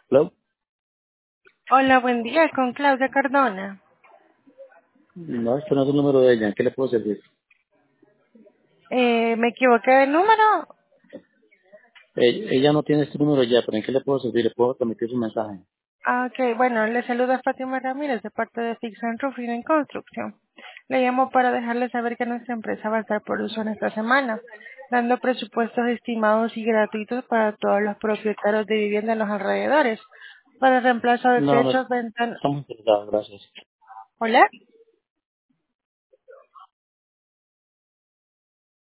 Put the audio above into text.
Hello. Hola, buen día, con Claudia Cardona. No, este no es el número de ella. ¿En qué le puedo servir? Me equivoqué de número. Ella no tiene este número ya, pero ¿en qué le puedo servir? ¿Le puedo transmitir su mensaje? Ok, bueno, le saluda Fátima Ramírez de parte de Fix and Roofing en Construcción. Le llamo para dejarle saber que nuestra empresa va a estar por uso en esta semana, dando presupuestos estimados y gratuitos para todos los propietarios de vivienda en los alrededores, para reemplazo de No, no techos, ventanas. estamos interesados, gracias. ¿Hola?